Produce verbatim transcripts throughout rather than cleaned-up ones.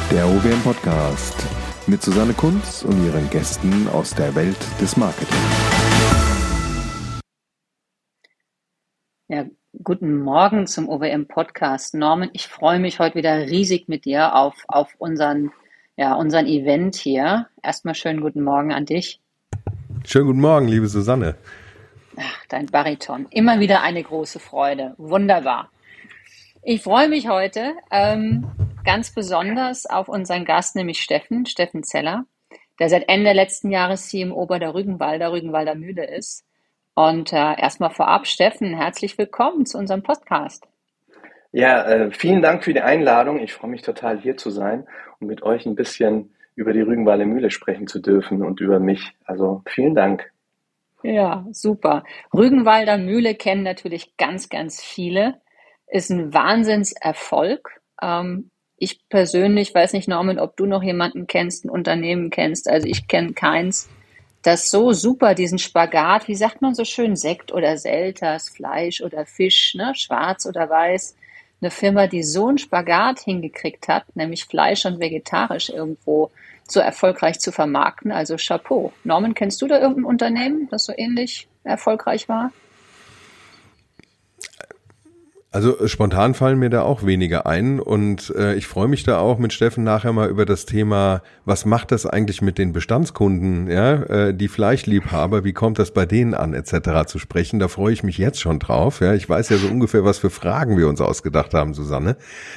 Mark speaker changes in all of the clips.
Speaker 1: Der O W M Podcast mit Susanne Kunz und ihren Gästen aus der Welt des Marketing.
Speaker 2: Ja, guten Morgen zum O W M Podcast. Norman, ich freue mich heute wieder riesig mit dir auf, auf unseren, ja, unseren Event hier. Erstmal schönen guten Morgen an dich.
Speaker 3: Schönen guten Morgen, liebe Susanne.
Speaker 2: Ach, dein Bariton. Immer wieder eine große Freude. Wunderbar. Ich freue mich heute ähm, ganz besonders auf unseren Gast, nämlich Steffen, Steffen Zeller, der seit Ende letzten Jahres C M O bei der Rügenwalder, Rügenwalder Mühle ist. Und äh, erstmal vorab, Steffen, herzlich willkommen zu unserem Podcast.
Speaker 4: Ja, äh, vielen Dank für die Einladung. Ich freue mich total, hier zu sein und mit euch ein bisschen über die Rügenwalder Mühle sprechen zu dürfen und über mich. Also vielen Dank.
Speaker 2: Ja, super. Rügenwalder Mühle kennen natürlich ganz, ganz viele. Ist ein Wahnsinnserfolg. Ähm, ich persönlich weiß nicht, Norman, ob du noch jemanden kennst, ein Unternehmen kennst. Also ich kenne keins, das so super diesen Spagat, wie sagt man so schön, Sekt oder Selters, Fleisch oder Fisch, ne, schwarz oder weiß. Eine Firma, die so einen Spagat hingekriegt hat, nämlich Fleisch und vegetarisch irgendwo so erfolgreich zu vermarkten. Also Chapeau. Norman, kennst du da irgendein Unternehmen, das so ähnlich erfolgreich war?
Speaker 3: Also spontan fallen mir da auch weniger ein und äh, ich freue mich da auch mit Steffen nachher mal über das Thema, was macht das eigentlich mit den Bestandskunden, ja, äh, die Fleischliebhaber, wie kommt das bei denen an et cetera zu sprechen. Da freue ich mich jetzt schon drauf. Ja, ich weiß ja so ungefähr, was für Fragen wir uns ausgedacht haben, Susanne.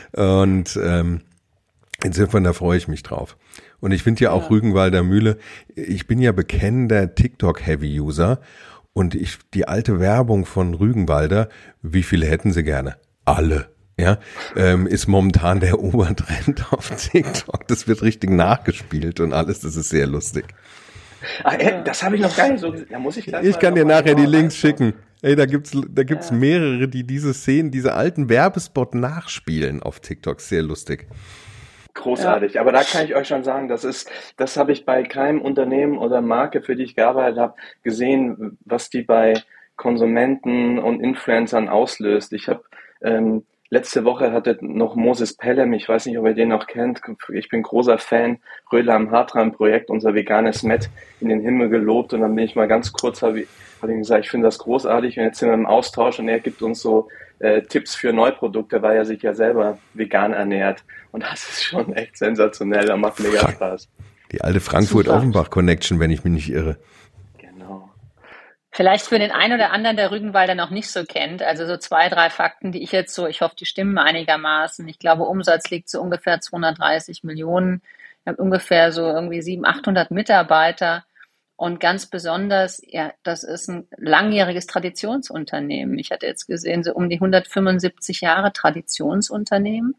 Speaker 3: Und ähm, insofern, da freue ich mich drauf. Und ich finde ja auch ja. Rügenwalder Mühle, ich bin ja bekennender TikTok-Heavy-User. Und ich, die alte Werbung von Rügenwalder, wie viele hätten sie gerne? Alle. Ja, ähm, ist momentan der Obertrend auf TikTok. Das wird richtig nachgespielt und alles. Das ist sehr lustig.
Speaker 4: Ach, ey, das habe ich noch gar nicht so gesehen. Da muss ich gleich
Speaker 3: Ich kann dir nachher die Links schicken. Ey, da gibt's, da gibt's ja. mehrere, die diese Szenen, diese alten Werbespot nachspielen auf TikTok. Sehr lustig.
Speaker 4: Großartig, ja. Aber da kann ich euch schon sagen, das ist, das habe ich bei keinem Unternehmen oder Marke, für die ich gearbeitet habe, gesehen, was die bei Konsumenten und Influencern auslöst. Ich habe ähm, letzte Woche hatte noch Moses Pelham, ich weiß nicht, ob ihr den noch kennt, ich bin großer Fan, Rödler am Hartrein-Projekt, unser veganes Met in den Himmel gelobt und dann bin ich mal ganz kurz, habe ich, hab ich gesagt, ich finde das großartig und jetzt sind wir im Austausch und er gibt uns so äh, Tipps für Neuprodukte, weil er sich ja selber vegan ernährt und das ist schon echt sensationell, das macht mega Spaß.
Speaker 3: Die alte Frankfurt-Offenbach-Connection, wenn ich mich nicht irre.
Speaker 4: Genau.
Speaker 2: Vielleicht für den einen oder anderen, der Rügenwalder noch nicht so kennt, also so zwei, drei Fakten, die ich jetzt so, ich hoffe, die stimmen einigermaßen. Ich glaube, Umsatz liegt so ungefähr zweihundertdreißig Millionen. Wir haben ungefähr so irgendwie siebenhundert, achthundert Mitarbeiter. Und ganz besonders, ja, das ist ein langjähriges Traditionsunternehmen. Ich hatte jetzt gesehen, so um die hundertfünfundsiebzig Jahre Traditionsunternehmen.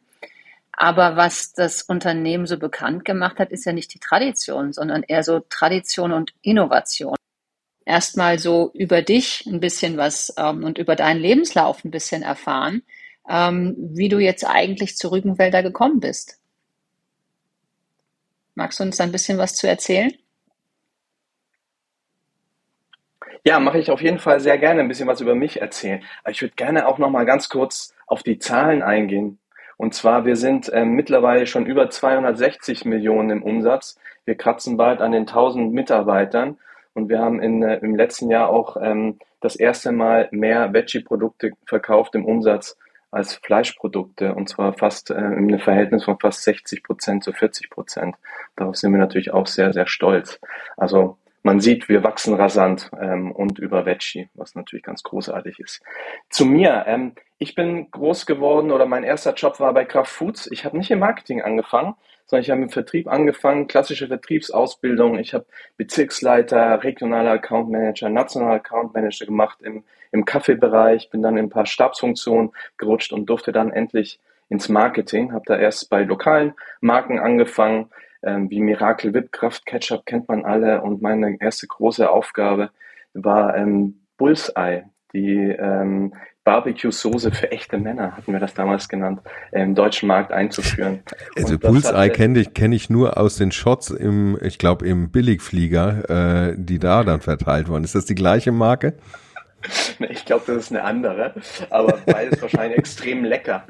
Speaker 2: Aber was das Unternehmen so bekannt gemacht hat, ist ja nicht die Tradition, sondern eher so Tradition und Innovation. Erstmal so über dich ein bisschen was ähm, und über deinen Lebenslauf ein bisschen erfahren, ähm, wie du jetzt eigentlich zu Rügenwalder gekommen bist. Magst du uns da ein bisschen was zu erzählen?
Speaker 4: Ja, mache ich auf jeden Fall sehr gerne ein bisschen was über mich erzählen. Aber ich würde gerne auch noch mal ganz kurz auf die Zahlen eingehen. Und zwar, wir sind äh, mittlerweile schon über zweihundertsechzig Millionen im Umsatz. Wir kratzen bald an den tausend Mitarbeitern. Und wir haben in, äh, im letzten Jahr auch ähm, das erste Mal mehr Veggie-Produkte verkauft im Umsatz als Fleischprodukte. Und zwar fast äh, in einem Verhältnis von fast sechzig Prozent zu vierzig Prozent. Darauf sind wir natürlich auch sehr, sehr stolz. Also man sieht, wir wachsen rasant ähm, und über Veggie, was natürlich ganz großartig ist. Zu mir, ähm, ich bin groß geworden oder mein erster Job war bei Kraft Foods. Ich habe nicht im Marketing angefangen, sondern ich habe im Vertrieb angefangen, klassische Vertriebsausbildung. Ich habe Bezirksleiter, regionaler Account Manager, nationaler Account Manager gemacht im, im Kaffeebereich, bin dann in ein paar Stabsfunktionen gerutscht und durfte dann endlich ins Marketing. Habe da erst bei lokalen Marken angefangen, ähm, wie Miracle Whip, Kraft Ketchup kennt man alle. Und meine erste große Aufgabe war ähm, Bullseye, die ähm, Barbecue-Soße für echte Männer, hatten wir das damals genannt, im deutschen Markt einzuführen.
Speaker 3: Also Bullseye kenne ich, kenn ich nur aus den Shots im, ich glaube im Billigflieger, äh, die da dann verteilt wurden. Ist das die gleiche Marke?
Speaker 4: Ich glaube, das ist eine andere, aber beides wahrscheinlich extrem lecker.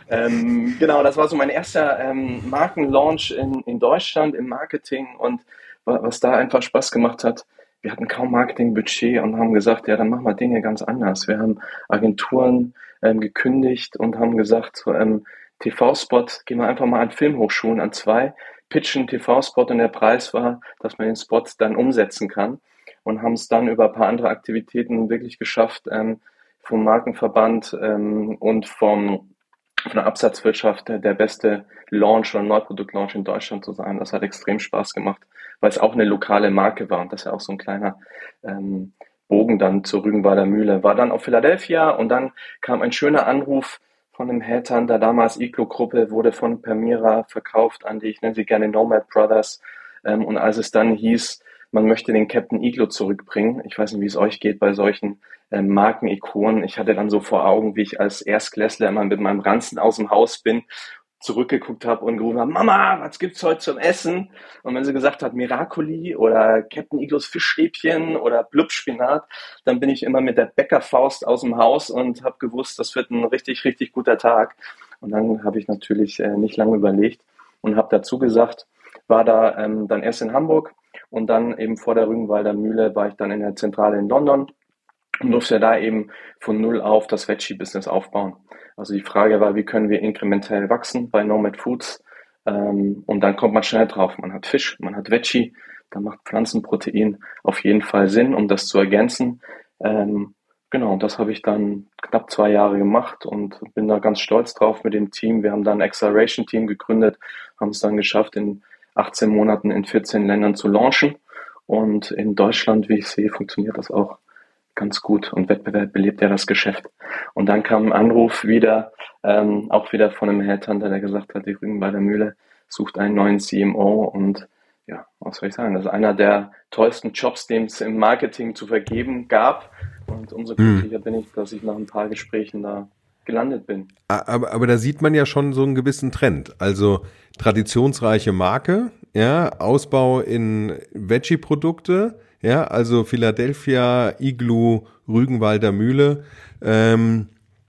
Speaker 4: Ähm, genau, das war so mein erster ähm, Markenlaunch in, in Deutschland im Marketing und was da einfach Spaß gemacht hat, wir hatten kaum Marketingbudget und haben gesagt, ja, dann machen wir Dinge ganz anders. Wir haben Agenturen ähm, gekündigt und haben gesagt, so, ähm, T V-Spot, gehen wir einfach mal an Filmhochschulen, an zwei, pitchen T V-Spot und der Preis war, dass man den Spot dann umsetzen kann und haben es dann über ein paar andere Aktivitäten wirklich geschafft, ähm, vom Markenverband ähm, und vom, von der Absatzwirtschaft der, der beste Launch oder Neuproduktlaunch in Deutschland zu sein. Das hat extrem Spaß gemacht, weil es auch eine lokale Marke war und das ist ja auch so ein kleiner ähm, Bogen dann zur Rügenwalder Mühle. War dann auf Philadelphia und dann kam ein schöner Anruf von einem Headhunter, damals Iglo-Gruppe, wurde von Permira verkauft an die, ich nenne sie gerne Nomad Brothers. Ähm, und als es dann hieß, man möchte den Captain Iglo zurückbringen, ich weiß nicht, wie es euch geht bei solchen ähm, Markenikonen, ich hatte dann so vor Augen, wie ich als Erstklässler immer mit meinem Ranzen aus dem Haus bin, zurückgeguckt habe und gerufen habe, Mama, was gibt's heute zum Essen? Und wenn sie gesagt hat, Miracoli oder Captain Iglos Fischstäbchen oder Blubspinat, dann bin ich immer mit der Bäckerfaust aus dem Haus und habe gewusst, das wird ein richtig, richtig guter Tag. Und dann habe ich natürlich äh, nicht lange überlegt und habe dazu gesagt, war da ähm, dann erst in Hamburg und dann eben vor der Rügenwalder Mühle war ich dann in der Zentrale in London und durfte da eben von null auf das Veggie-Business aufbauen. Also die Frage war, wie können wir inkrementell wachsen bei Nomad Foods? Ähm, und dann kommt man schnell drauf. Man hat Fisch, man hat Veggie, da macht Pflanzenprotein auf jeden Fall Sinn, um das zu ergänzen. Ähm, genau, und das habe ich dann knapp zwei Jahre gemacht und bin da ganz stolz drauf mit dem Team. Wir haben dann ein Acceleration-Team gegründet, haben es dann geschafft, in achtzehn Monaten in vierzehn Ländern zu launchen. Und in Deutschland, wie ich sehe, funktioniert das auch ganz gut und Wettbewerb belebt ja das Geschäft. Und dann kam ein Anruf wieder, ähm, auch wieder von einem Headhunter, der gesagt hat, die Rügenwalder Mühle sucht einen neuen C M O und ja, was soll ich sagen, das ist einer der tollsten Jobs, den es im Marketing zu vergeben gab und umso glücklicher hm. bin ich, dass ich nach ein paar Gesprächen da gelandet bin.
Speaker 3: Aber, aber da sieht man ja schon so einen gewissen Trend, also traditionsreiche Marke, ja, Ausbau in Veggie-Produkte, ja, also Philadelphia, Iglu, Rügenwalder Mühle. Ähm,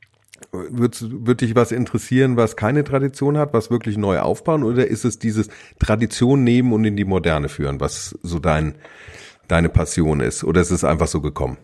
Speaker 3: wird, wird dich was interessieren, was keine Tradition hat, was wirklich neu aufbauen? Oder ist es dieses Tradition nehmen und in die Moderne führen, was so dein, deine Passion ist? Oder ist es einfach so gekommen?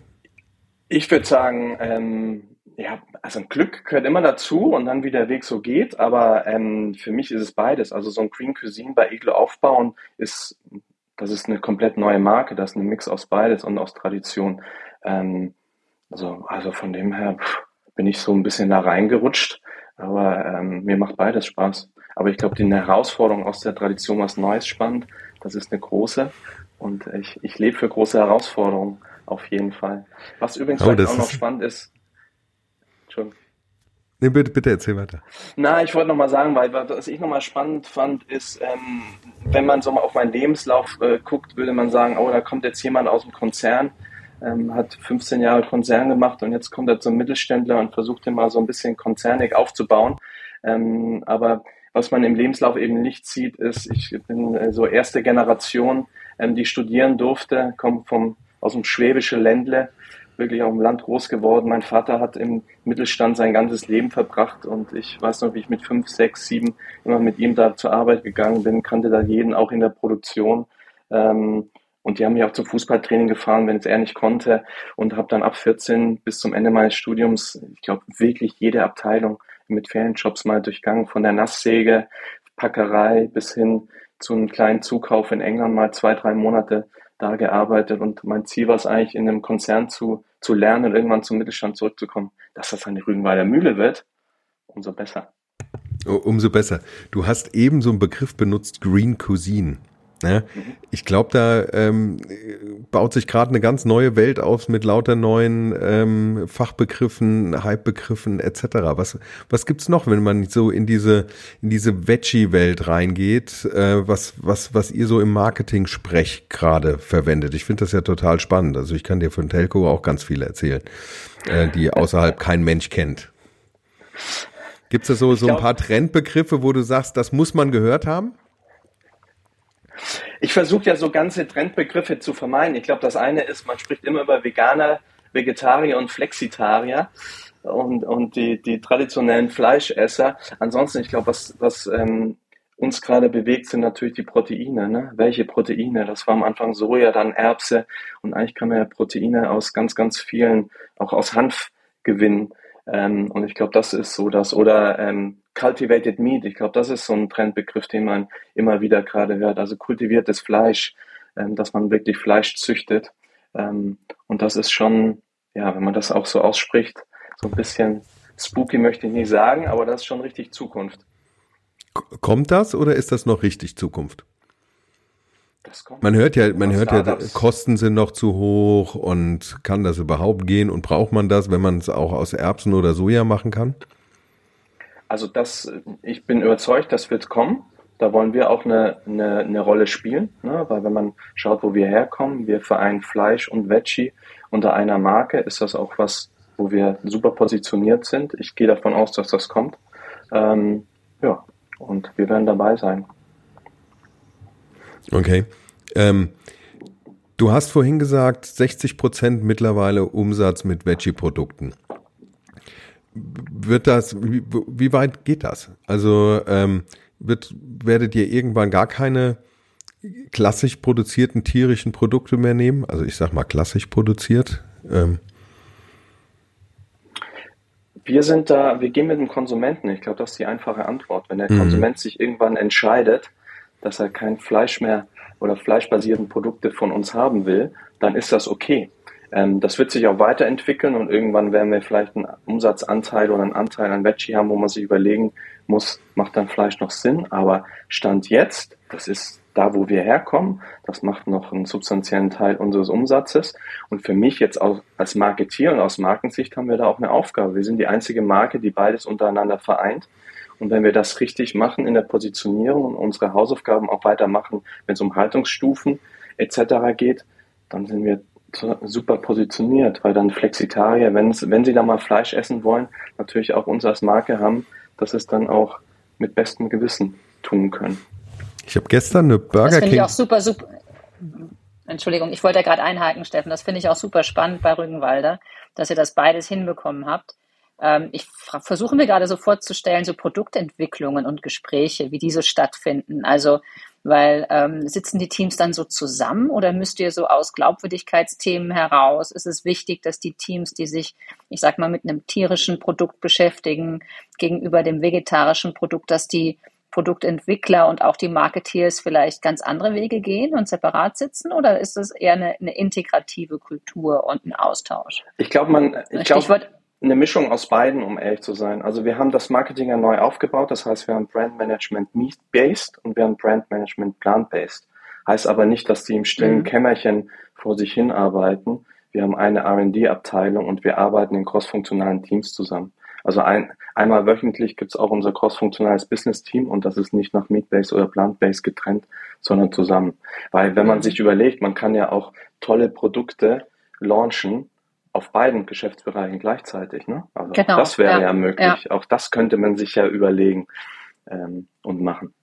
Speaker 4: Ich würde sagen, ähm, ja, also ein Glück gehört immer dazu und dann wie der Weg so geht. Aber ähm, für mich ist es beides. Also so ein Green Cuisine bei Iglu aufbauen ist... Das ist eine komplett neue Marke, das ist ein Mix aus beides und aus Tradition. Ähm, also, also von dem her pff, bin ich so ein bisschen da reingerutscht, aber ähm, mir macht beides Spaß. Aber ich glaube, die Herausforderung aus der Tradition, was Neues spannend, das ist eine große und ich, ich lebe für große Herausforderungen auf jeden Fall. Was übrigens
Speaker 3: oh,
Speaker 4: auch noch spannend ist, Entschuldigung.
Speaker 3: Nee, bitte, bitte erzähl weiter.
Speaker 4: Na, ich wollte noch mal sagen, weil was ich noch mal spannend fand, ist, ähm, wenn man so mal auf meinen Lebenslauf äh, guckt, würde man sagen, oh, da kommt jetzt jemand aus dem Konzern, ähm, hat fünfzehn Jahre Konzern gemacht und jetzt kommt er zum Mittelständler und versucht den mal so ein bisschen konzernig aufzubauen. Ähm, aber was man im Lebenslauf eben nicht sieht, ist, ich bin äh, so erste Generation, ähm, die studieren durfte, komme vom aus dem schwäbischen Ländle, wirklich auf dem Land groß geworden. Mein Vater hat im Mittelstand sein ganzes Leben verbracht und ich weiß noch, wie ich mit fünf, sechs, sieben immer mit ihm da zur Arbeit gegangen bin, kannte da jeden, auch in der Produktion. Ähm, und die haben mich auch zum Fußballtraining gefahren, wenn es er nicht konnte und habe dann ab vierzehn bis zum Ende meines Studiums, ich glaube, wirklich jede Abteilung mit Ferienjobs mal durchgangen, von der Nasssäge, Packerei bis hin zu einem kleinen Zukauf in England mal zwei, drei Monate da gearbeitet und mein Ziel war es eigentlich, in einem Konzern zu, zu lernen und irgendwann zum Mittelstand zurückzukommen. Dass das eine Rügenwalder Mühle wird, umso besser.
Speaker 3: Umso besser. Du hast eben so einen Begriff benutzt, Green Cuisine. Ne? Mhm. Ich glaube, da ähm, baut sich gerade eine ganz neue Welt auf mit lauter neuen ähm, Fachbegriffen, Hypebegriffen et cetera. Was was gibt's noch, wenn man so in diese in diese Veggie-Welt reingeht? Äh, was was was ihr so im Marketing-Sprech gerade verwendet? Ich finde das ja total spannend. Also ich kann dir von Telco auch ganz viel erzählen, äh, die außerhalb kein Mensch kennt. Gibt's da so so ein paar Trendbegriffe, wo du sagst, das muss man gehört haben?
Speaker 4: Ich versuche ja so ganze Trendbegriffe zu vermeiden. Ich glaube, das eine ist, man spricht immer über Veganer Vegetarier und Flexitarier und, und die, die traditionellen Fleischesser. Ansonsten, ich glaube, was, was ähm, uns gerade bewegt, sind natürlich die Proteine. Ne? Welche Proteine? Das war am Anfang Soja, dann Erbse und eigentlich kann man ja Proteine aus ganz, ganz vielen, auch aus Hanf gewinnen. Ähm, und ich glaube, das ist so das. Oder ähm, Cultivated Meat, ich glaube, das ist so ein Trendbegriff, den man immer wieder gerade hört. Also kultiviertes Fleisch, ähm, dass man wirklich Fleisch züchtet. Ähm, und das ist schon, ja, wenn man das auch so ausspricht, so ein bisschen spooky möchte ich nicht sagen, aber das ist schon richtig Zukunft.
Speaker 3: Kommt das oder ist das noch richtig Zukunft?
Speaker 4: Das kommt.
Speaker 3: Man hört ja, man hört ja, Kosten sind noch zu hoch und kann das überhaupt gehen und braucht man das, wenn man es auch aus Erbsen oder Soja machen kann?
Speaker 4: Also das, ich bin überzeugt, das wird kommen. Da wollen wir auch eine, eine, eine Rolle spielen, ne? Weil wenn man schaut, wo wir herkommen, wir vereinen Fleisch und Veggie unter einer Marke, ist das auch was, wo wir super positioniert sind. Ich gehe davon aus, dass das kommt. Ähm, ja, und wir werden dabei sein.
Speaker 3: Okay. Ähm, du hast vorhin gesagt, sechzig Prozent mittlerweile Umsatz mit Veggie-Produkten. Wird das, wie, wie weit geht das? Also ähm, wird, werdet ihr irgendwann gar keine klassisch produzierten tierischen Produkte mehr nehmen? Also ich sag mal klassisch produziert. Ähm.
Speaker 4: Wir sind da, wir gehen mit dem Konsumenten. Ich glaube, das ist die einfache Antwort. Wenn der mhm. Konsument sich irgendwann entscheidet, dass er kein Fleisch mehr oder fleischbasierten Produkte von uns haben will, dann ist das okay. Ähm, das wird sich auch weiterentwickeln und irgendwann werden wir vielleicht einen Umsatzanteil oder einen Anteil an Veggie haben, wo man sich überlegen muss, macht dann Fleisch noch Sinn? Aber Stand jetzt, das ist da, wo wir herkommen, das macht noch einen substanziellen Teil unseres Umsatzes. Und für mich jetzt auch als Marketier und aus Markensicht haben wir da auch eine Aufgabe. Wir sind die einzige Marke, die beides untereinander vereint. Und wenn wir das richtig machen in der Positionierung und unsere Hausaufgaben auch weitermachen, wenn es um Haltungsstufen et cetera geht, dann sind wir super positioniert, weil dann Flexitarier, wenn wenn sie da mal Fleisch essen wollen, natürlich auch uns als Marke haben, dass es dann auch mit bestem Gewissen tun können.
Speaker 3: Ich habe gestern eine Burger King...
Speaker 2: Das finde ich auch super, super... Entschuldigung, ich wollte ja gerade einhaken, Steffen. Das finde ich auch super spannend bei Rügenwalder, dass ihr das beides hinbekommen habt. Ich versuche mir gerade so vorzustellen, so Produktentwicklungen und Gespräche, wie diese stattfinden. Also, weil ähm, sitzen die Teams dann so zusammen oder müsst ihr so aus Glaubwürdigkeitsthemen heraus? Ist es wichtig, dass die Teams, die sich, ich sag mal, mit einem tierischen Produkt beschäftigen, gegenüber dem vegetarischen Produkt, dass die Produktentwickler und auch die Marketeers vielleicht ganz andere Wege gehen und separat sitzen? Oder ist das eher eine, eine integrative Kultur und ein Austausch?
Speaker 4: Ich glaube, man, ich glaube, eine Mischung aus beiden, um ehrlich zu sein. Also wir haben das Marketing ja neu aufgebaut, das heißt, wir haben Brand Management Meat-based und wir haben Brand Management Plant-based. Heißt aber nicht, dass die im stillen mhm. Kämmerchen vor sich hin arbeiten. Wir haben eine R und D-Abteilung und wir arbeiten in crossfunktionalen Teams zusammen. Also ein, einmal wöchentlich gibt es auch unser crossfunktionales Business-Team und das ist nicht nach Meat-based oder Plant-based getrennt, sondern zusammen. Weil wenn man mhm. sich überlegt, man kann ja auch tolle Produkte launchen, auf beiden Geschäftsbereichen gleichzeitig, ne? Also genau, das wäre ja, ja möglich. Ja. Auch das könnte man sich ja überlegen ähm, und machen.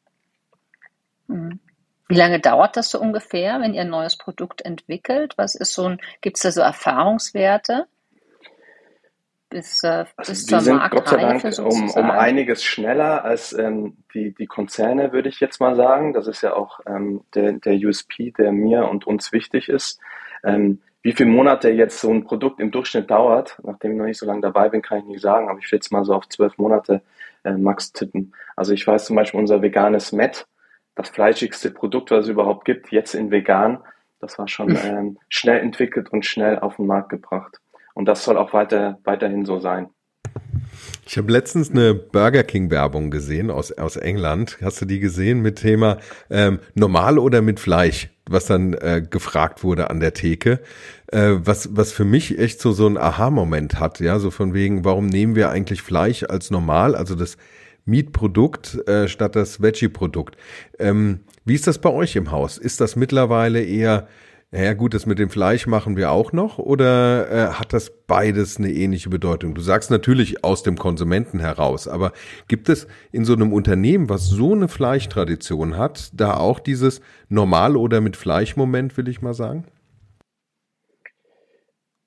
Speaker 2: Wie lange dauert das so ungefähr, wenn ihr ein neues Produkt entwickelt? Was ist so ein, gibt es da so Erfahrungswerte? Bis, äh,
Speaker 4: also
Speaker 2: bis
Speaker 4: wir
Speaker 2: zur
Speaker 4: sind
Speaker 2: Marktreife
Speaker 4: Gott sei Dank um,
Speaker 2: sozusagen?
Speaker 4: um einiges schneller als ähm, die, die Konzerne, würde ich jetzt mal sagen. Das ist ja auch ähm, der, der U S P, der mir und uns wichtig ist. Ähm, Wie viele Monate jetzt so ein Produkt im Durchschnitt dauert, nachdem ich noch nicht so lange dabei bin, kann ich nicht sagen, aber ich will jetzt mal so auf zwölf Monate äh, max tippen. Also ich weiß zum Beispiel, unser veganes Met, das fleischigste Produkt, was es überhaupt gibt, jetzt in vegan, das war schon ähm, schnell entwickelt und schnell auf den Markt gebracht. Und das soll auch weiter, weiterhin so sein.
Speaker 3: Ich habe letztens eine Burger King Werbung gesehen aus aus England. Hast du die gesehen mit Thema ähm, normal oder mit Fleisch, was dann äh, gefragt wurde an der Theke, äh, was was für mich echt so so ein Aha-Moment hat, ja, so von wegen, warum nehmen wir eigentlich Fleisch als normal, also das Meat-Produkt äh, statt das Veggie-Produkt. Ähm, wie ist das bei euch im Haus? Ist das mittlerweile eher naja gut, das mit dem Fleisch machen wir auch noch oder äh, hat das beides eine ähnliche Bedeutung? Du sagst natürlich aus dem Konsumenten heraus, aber gibt es in so einem Unternehmen, was so eine Fleischtradition hat, da auch dieses Normal- oder mit Fleisch-Moment, will ich mal sagen?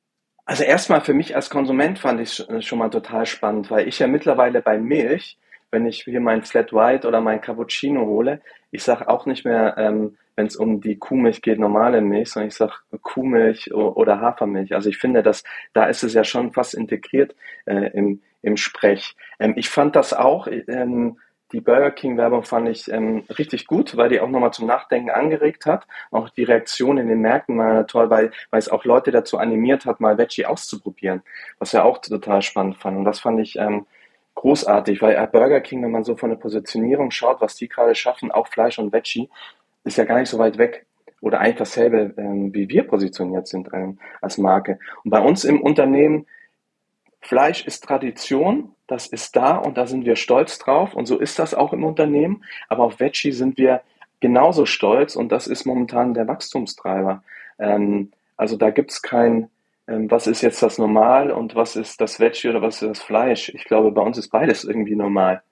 Speaker 4: Also erstmal für mich als Konsument fand ich es schon mal total spannend, weil ich ja mittlerweile bei Milch, wenn ich hier mein Flat White oder mein Cappuccino hole, ich sage auch nicht mehr, ähm, wenn es um die Kuhmilch geht, normale Milch, sondern ich sage Kuhmilch o- oder Hafermilch. Also ich finde, dass da ist es ja schon fast integriert äh, im, im Sprech. Ähm, ich fand das auch, ähm, die Burger King Werbung fand ich ähm, richtig gut, weil die auch nochmal zum Nachdenken angeregt hat. Auch die Reaktion in den Märkten war toll, weil, weil es auch Leute dazu animiert hat, mal Veggie auszuprobieren, was ja auch total spannend fand. Und das fand ich ähm, großartig, weil Burger King, wenn man so von der Positionierung schaut, was die gerade schaffen, auch Fleisch und Veggie, ist ja gar nicht so weit weg. Oder eigentlich dasselbe, ähm, wie wir positioniert sind ähm, als Marke. Und bei uns im Unternehmen, Fleisch ist Tradition, das ist da und da sind wir stolz drauf und so ist das auch im Unternehmen. Aber auf Veggie sind wir genauso stolz und das ist momentan der Wachstumstreiber. Ähm, also da gibt es kein, ähm, was ist jetzt das Normal und was ist das Veggie oder was ist das Fleisch. Ich glaube, bei uns ist beides irgendwie normal.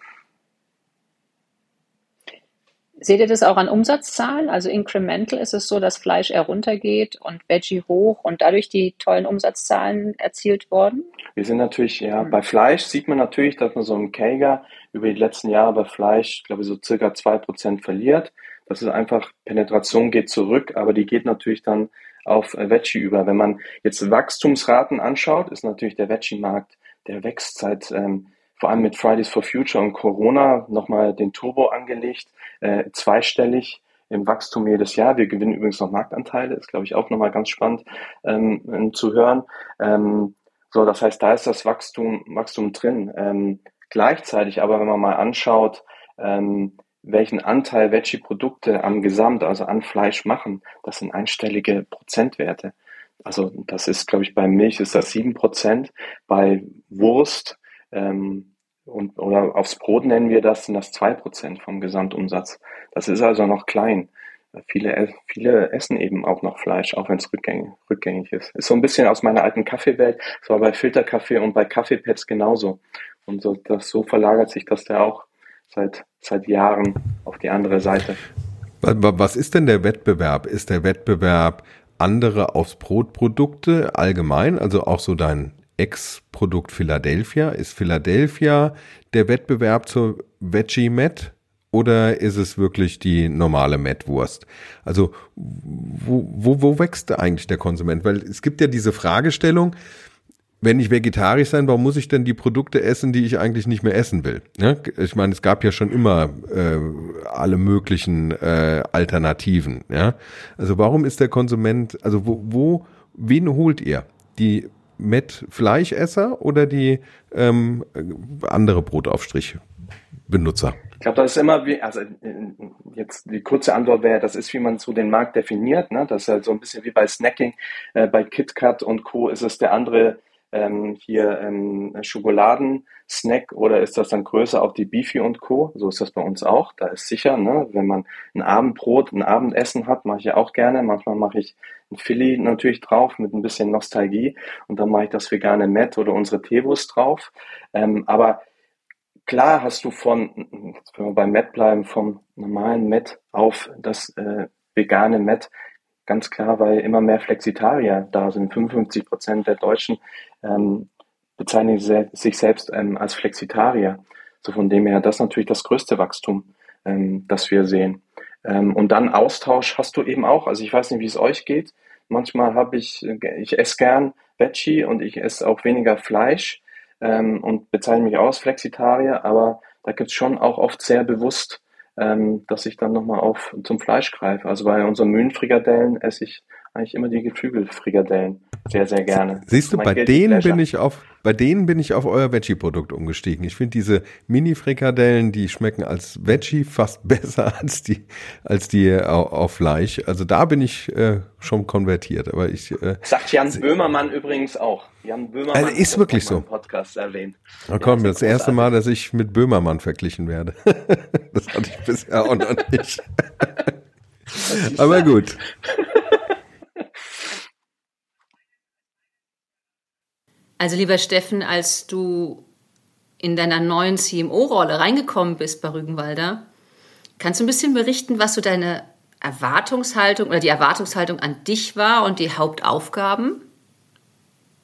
Speaker 2: Seht ihr das auch an Umsatzzahlen? Also incremental ist es so, dass Fleisch eher runtergeht und Veggie hoch und dadurch die tollen Umsatzzahlen erzielt worden?
Speaker 4: Wir sind natürlich, ja,
Speaker 2: Hm.
Speaker 4: bei Fleisch sieht man natürlich, dass man so einen C A G R über die letzten Jahre bei Fleisch, glaube ich, so circa zwei Prozent verliert. Das ist einfach, Penetration geht zurück, aber die geht natürlich dann auf äh, Veggie über. Wenn man jetzt Wachstumsraten anschaut, ist natürlich der Veggie-Markt, der wächst seit, ähm, vor allem mit Fridays for Future und Corona nochmal den Turbo angelegt, äh, zweistellig im Wachstum jedes Jahr. Wir gewinnen übrigens noch Marktanteile, ist, glaube ich, auch nochmal ganz spannend ähm, zu hören. Ähm, so, das heißt, da ist das Wachstum, Wachstum drin. Ähm, gleichzeitig aber, wenn man mal anschaut, ähm, welchen Anteil Veggie-Produkte am Gesamt, also an Fleisch machen, das sind einstellige Prozentwerte. Also das ist, glaube ich, bei Milch ist das sieben Prozent, bei Wurst ähm, und, oder aufs Brot nennen wir das, sind das zwei Prozent vom Gesamtumsatz. Das ist also noch klein. Viele, viele essen eben auch noch Fleisch, auch wenn es rückgängig, rückgängig ist. Ist so ein bisschen aus meiner alten Kaffeewelt. Das war bei Filterkaffee und bei Kaffeepads genauso. Und so, das, so verlagert sich das da auch seit, seit Jahren auf die andere Seite.
Speaker 3: Was ist denn der Wettbewerb? Ist der Wettbewerb andere aufs Brotprodukte allgemein, also auch so dein Ex-Produkt Philadelphia? Ist Philadelphia der Wettbewerb zur Veggie Met oder ist es wirklich die normale Mettwurst? Also wo, wo, wo wächst eigentlich der Konsument? Weil es gibt ja diese Fragestellung, wenn ich vegetarisch sein, warum muss ich denn die Produkte essen, die ich eigentlich nicht mehr essen will? Ne? Ich meine, es gab ja schon immer äh, alle möglichen äh, Alternativen. Ja? Also warum ist der Konsument, also wo, wo wen holt ihr? Die Met-Fleischesser oder die ähm, andere Brotaufstrich-Benutzer?
Speaker 4: Ich glaube, das ist immer wie, also jetzt die kurze Antwort wäre, das ist, wie man so den Markt definiert. Ne? Das ist halt so ein bisschen wie bei Snacking. Äh, bei KitKat und Co. ist es der andere ähm, hier ähm, Schokoladen-Snack oder ist das dann größer auf die Beefy und Co. So ist das bei uns auch. Da ist sicher, ne, wenn man ein Abendbrot, ein Abendessen hat, mache ich ja auch gerne. Manchmal mache ich ein Philly natürlich drauf mit ein bisschen Nostalgie und dann mache ich das vegane Met oder unsere Teewurst drauf. Ähm, aber klar hast du von, jetzt wenn wir beim Met bleiben, vom normalen Met auf das äh, vegane Met, ganz klar, weil immer mehr Flexitarier da sind. fünfundfünfzig Prozent der Deutschen ähm, bezeichnen se- sich selbst ähm, als Flexitarier. So von dem her, das ist natürlich das größte Wachstum, ähm, das wir sehen. Ähm, und dann Austausch hast du eben auch. Also ich weiß nicht, wie es euch geht. Manchmal habe ich, ich esse gern Veggie und ich esse auch weniger Fleisch ähm, und bezeichne mich auch als Flexitarier, aber da gibt es schon auch oft sehr bewusst, ähm, dass ich dann nochmal auf zum Fleisch greife. Also bei unseren Mühlenfrikadellen esse ich eigentlich immer die Geflügelfrikadellen sehr, sehr gerne.
Speaker 3: Siehst du,
Speaker 4: Mein
Speaker 3: bei
Speaker 4: Guilty
Speaker 3: denen
Speaker 4: Pleasure.
Speaker 3: bin ich auf, bei denen bin ich auf euer Veggie-Produkt umgestiegen. Ich finde diese Mini-Frikadellen, die schmecken als Veggie fast besser als die, als die auf, auf Fleisch. Also da bin ich äh, schon konvertiert. Aber ich äh,
Speaker 4: Sagt Jan Böhmermann übrigens auch. Jan Böhmermann
Speaker 3: Also ist
Speaker 4: hat
Speaker 3: wirklich
Speaker 4: das auch mal
Speaker 3: so.
Speaker 4: im Podcast erwähnt.
Speaker 3: na komm,
Speaker 4: Ja,
Speaker 3: das
Speaker 4: sehr
Speaker 3: erste
Speaker 4: großartig.
Speaker 3: Mal, dass ich mit Böhmermann verglichen werde. Das hatte ich bisher auch noch nicht. Aber gut.
Speaker 2: Also lieber Steffen, als du in deiner neuen C M O-Rolle reingekommen bist bei Rügenwalder, kannst du ein bisschen berichten, was so deine Erwartungshaltung oder die Erwartungshaltung an dich war und die Hauptaufgaben?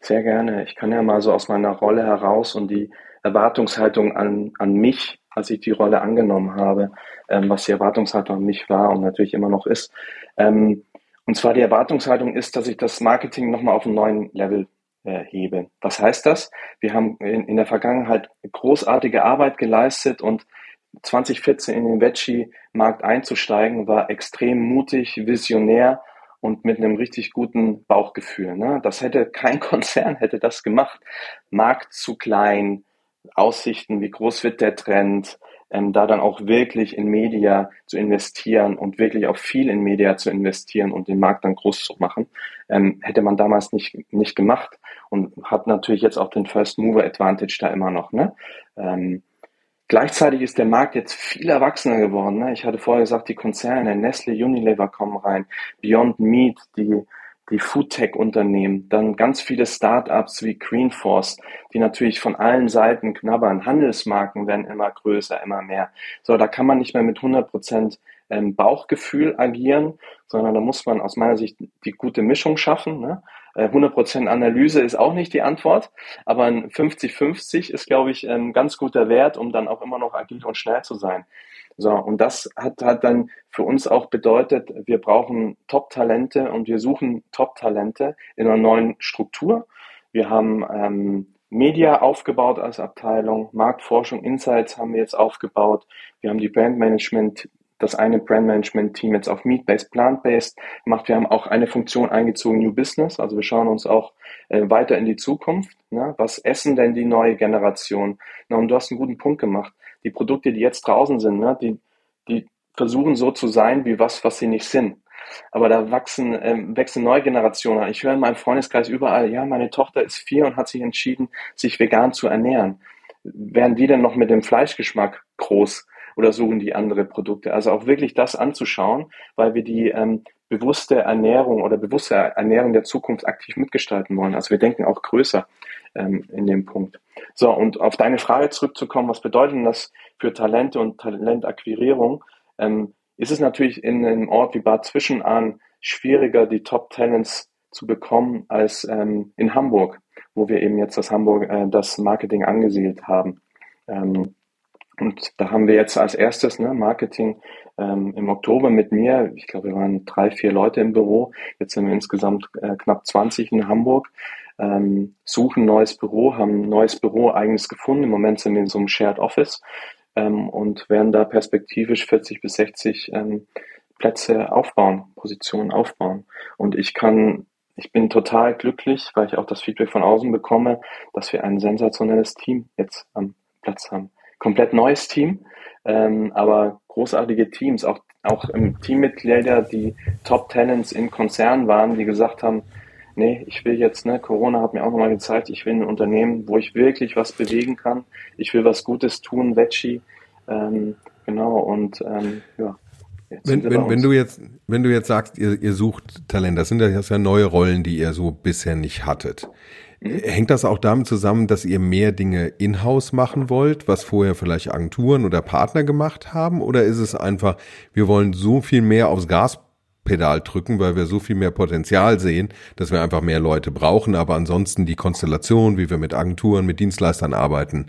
Speaker 4: Sehr gerne. Ich kann ja mal so aus meiner Rolle heraus und die Erwartungshaltung an, an mich, als ich die Rolle angenommen habe, ähm, was die Erwartungshaltung an mich war und natürlich immer noch ist. Ähm, und zwar die Erwartungshaltung ist, dass ich das Marketing nochmal auf einen neuen Level äh, hebe. Was heißt das? Wir haben in, in der Vergangenheit großartige Arbeit geleistet und zwanzig vierzehn in den Veggie-Markt einzusteigen, war extrem mutig, visionär und mit einem richtig guten Bauchgefühl. Ne? Das hätte kein Konzern hätte das gemacht. Markt zu klein, Aussichten, wie groß wird der Trend, ähm, da dann auch wirklich in Media zu investieren und wirklich auch viel in Media zu investieren und den Markt dann groß zu machen, ähm, hätte man damals nicht nicht gemacht und hat natürlich jetzt auch den First Mover Advantage da immer noch. Ne? Ähm, Gleichzeitig ist der Markt jetzt viel erwachsener geworden. Ne? Ich hatte vorher gesagt, die Konzerne, Nestle, Unilever kommen rein, Beyond Meat, die, die Foodtech-Unternehmen, dann ganz viele Startups wie Greenforce, die natürlich von allen Seiten knabbern. Handelsmarken werden immer größer, immer mehr. So, da kann man nicht mehr mit hundert Prozent ähm, Bauchgefühl agieren, sondern da muss man aus meiner Sicht die gute Mischung schaffen. Ne? hundert Prozent Analyse ist auch nicht die Antwort, aber ein fünfzig fünfzig ist, glaube ich, ein ganz guter Wert, um dann auch immer noch agil und schnell zu sein. So, und das hat, hat dann für uns auch bedeutet, wir brauchen Top-Talente und wir suchen Top-Talente in einer neuen Struktur. Wir haben ähm, Media aufgebaut als Abteilung, Marktforschung, Insights haben wir jetzt aufgebaut. Wir haben die Brandmanagement das eine Brandmanagement-Team jetzt auf Meat-Based, Plant-Based gemacht. Wir haben auch eine Funktion eingezogen, New Business. Also wir schauen uns auch äh, weiter in die Zukunft. Ne? Was essen denn die neue Generation? Na, und du hast einen guten Punkt gemacht. Die Produkte, die jetzt draußen sind, ne? die, die versuchen so zu sein, wie was, was sie nicht sind. Aber da wachsen, ähm, wachsen neue Generationen. Ich höre in meinem Freundeskreis überall, ja, meine Tochter ist vier und hat sich entschieden, sich vegan zu ernähren. Werden die denn noch mit dem Fleischgeschmack groß? Oder suchen die andere Produkte? Also auch wirklich das anzuschauen, weil wir die ähm, bewusste Ernährung oder bewusste Ernährung der Zukunft aktiv mitgestalten wollen. Also wir denken auch größer ähm, in dem Punkt. So, und auf deine Frage zurückzukommen, was bedeutet denn das für Talente und Talentakquirierung? Ähm, ist es natürlich in einem Ort wie Bad Zwischenahn schwieriger, die Top-Talents zu bekommen, als ähm, in Hamburg, wo wir eben jetzt das Hamburg, äh, das Marketing angesiedelt haben. Ähm, Und da haben wir jetzt als erstes ne, Marketing ähm, im Oktober mit mir, ich glaube, wir waren drei, vier Leute im Büro, jetzt sind wir insgesamt äh, knapp zwanzig in Hamburg, ähm, suchen ein neues Büro, haben ein neues Büro eigenes gefunden, im Moment sind wir in so einem Shared Office ähm, und werden da perspektivisch vierzig bis sechzig ähm, Plätze aufbauen, Positionen aufbauen. Und ich kann, ich bin total glücklich, weil ich auch das Feedback von außen bekomme, dass wir ein sensationelles Team jetzt am Platz haben. Komplett neues Team, ähm, aber großartige Teams, auch, auch ähm, Teammitglieder, die Top-Talents in Konzernen waren, die gesagt haben, nee, ich will jetzt, ne, Corona hat mir auch nochmal gezeigt, ich will ein Unternehmen, wo ich wirklich was bewegen kann, ich will was Gutes tun, Veggie, ähm, genau, und ähm, ja.
Speaker 3: Wenn, wenn, wenn du jetzt, wenn du jetzt sagst, ihr, ihr sucht Talent, das sind ja, das sind ja neue Rollen, die ihr so bisher nicht hattet. Hängt das auch damit zusammen, dass ihr mehr Dinge in-house machen wollt, was vorher vielleicht Agenturen oder Partner gemacht haben? Oder ist es einfach, wir wollen so viel mehr aufs Gaspedal drücken, weil wir so viel mehr Potenzial sehen, dass wir einfach mehr Leute brauchen, aber ansonsten die Konstellation, wie wir mit Agenturen, mit Dienstleistern arbeiten,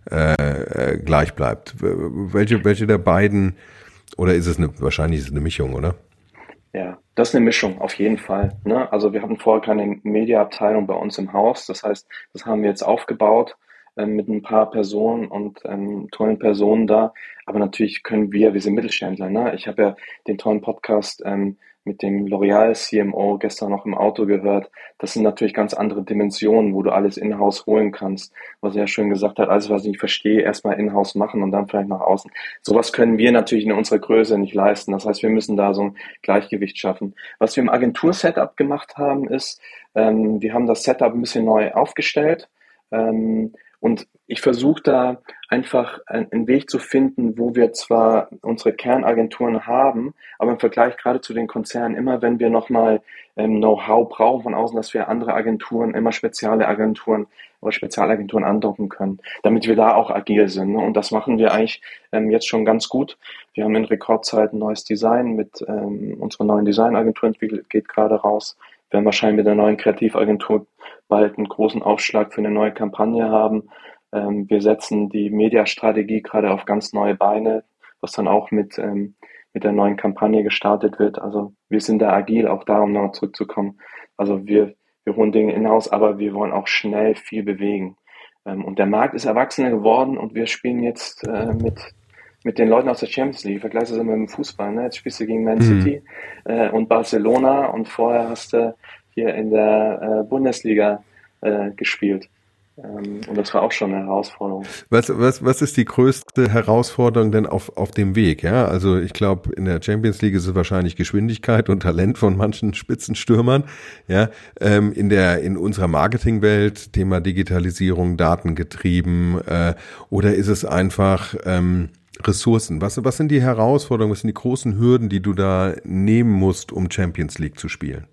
Speaker 3: äh, gleich bleibt? Welche, welche der beiden, oder ist es eine, wahrscheinlich ist es eine Mischung, oder?
Speaker 4: Ja, das ist eine Mischung, auf jeden Fall. Ne? Also wir hatten vorher keine Mediaabteilung bei uns im Haus. Das heißt, das haben wir jetzt aufgebaut ähm, mit ein paar Personen und ähm, tollen Personen da. Aber natürlich können wir, wir sind Mittelständler. Ne? Ich habe ja den tollen Podcast ähm, mit dem L'Oreal C M O gestern noch im Auto gehört. Das sind natürlich ganz andere Dimensionen, wo du alles in-house holen kannst. Was er ja schön gesagt hat, alles, was ich nicht verstehe, erstmal in-house machen und dann vielleicht nach außen. Sowas können wir natürlich in unserer Größe nicht leisten. Das heißt, wir müssen da so ein Gleichgewicht schaffen. Was wir im Agentur-Setup gemacht haben, ist, ähm, wir haben das Setup ein bisschen neu aufgestellt. Ähm, und ich versuche da einfach einen Weg zu finden, wo wir zwar unsere Kernagenturen haben, aber im Vergleich gerade zu den Konzernen, immer wenn wir nochmal ähm, Know-how brauchen von außen, dass wir andere Agenturen, immer spezielle Agenturen oder Spezialagenturen andocken können, damit wir da auch agil sind. Ne? Und das machen wir eigentlich ähm, jetzt schon ganz gut. Wir haben in Rekordzeit ein neues Design mit ähm, unserer neuen Designagentur entwickelt, geht gerade raus. werden wahrscheinlich mit der neuen Kreativagentur bald einen großen Aufschlag für eine neue Kampagne haben. Ähm, wir setzen die Mediastrategie gerade auf ganz neue Beine, was dann auch mit, ähm, mit der neuen Kampagne gestartet wird. Also wir sind da agil, auch da, um noch zurückzukommen. Also wir, wir holen Dinge in-house, aber wir wollen auch schnell viel bewegen. Ähm, und der Markt ist erwachsener geworden und wir spielen jetzt äh, mit, mit den Leuten aus der Champions League. Vergleichst du das mit dem Fußball, ne? Jetzt spielst du gegen Man City mhm. äh, und Barcelona und vorher hast du hier in der äh, Bundesliga äh, gespielt. Ähm, und das war auch schon eine Herausforderung.
Speaker 3: Was, was, was ist die größte Herausforderung denn auf, auf dem Weg? Ja, also ich glaube, in der Champions League ist es wahrscheinlich Geschwindigkeit und Talent von manchen Spitzenstürmern. Ja, ähm, in der, in unserer Marketingwelt, Thema Digitalisierung, datengetrieben, äh, oder ist es einfach, ähm, Ressourcen? Was, was sind die Herausforderungen, was sind die großen Hürden, die du da nehmen musst, um Champions League zu spielen?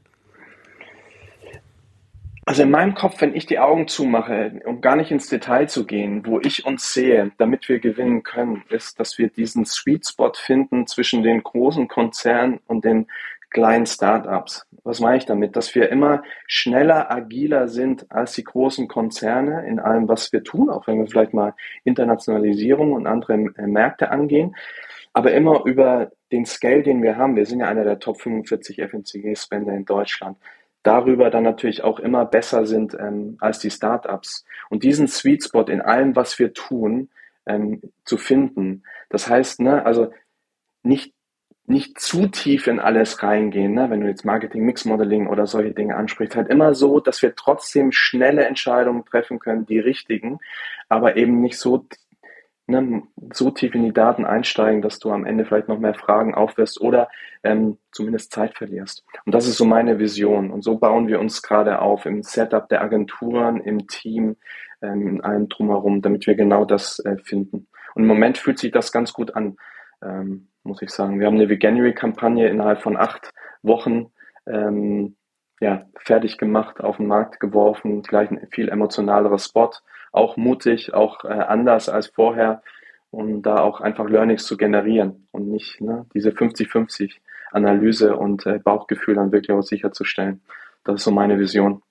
Speaker 4: Also in meinem Kopf, wenn ich die Augen zumache, um gar nicht ins Detail zu gehen, wo ich uns sehe, damit wir gewinnen können, ist, dass wir diesen Sweet Spot finden zwischen den großen Konzernen und den kleinen Startups. Was meine ich damit? Dass wir immer schneller, agiler sind als die großen Konzerne in allem, was wir tun, auch wenn wir vielleicht mal Internationalisierung und andere Märkte angehen, aber immer über den Scale, den wir haben. Wir sind ja einer der Top fünfundvierzig F M C G-Spender in Deutschland. Darüber dann natürlich auch immer besser sind ähm, als die Startups. Und diesen Sweet Spot in allem, was wir tun, ähm, zu finden. Das heißt, ne, also nicht nicht zu tief in alles reingehen, ne? Wenn du jetzt Marketing, Mix Modeling oder solche Dinge ansprichst, halt immer so, dass wir trotzdem schnelle Entscheidungen treffen können, die richtigen, aber eben nicht so, ne, so tief in die Daten einsteigen, dass du am Ende vielleicht noch mehr Fragen aufwirfst oder ähm, zumindest Zeit verlierst. Und das ist so meine Vision. Und so bauen wir uns gerade auf im Setup der Agenturen, im Team, ähm, in allem drumherum, damit wir genau das äh, finden. Und im Moment fühlt sich das ganz gut an. Ähm, muss ich sagen. Wir haben eine Veganuary-Kampagne innerhalb von acht Wochen ähm, ja, fertig gemacht, auf den Markt geworfen, gleich ein viel emotionalerer Spot, auch mutig, auch äh, anders als vorher, um da auch einfach Learnings zu generieren und nicht ne, diese fünfzig fünfzig Analyse und äh, Bauchgefühl dann wirklich auch sicherzustellen. Das ist so meine Vision.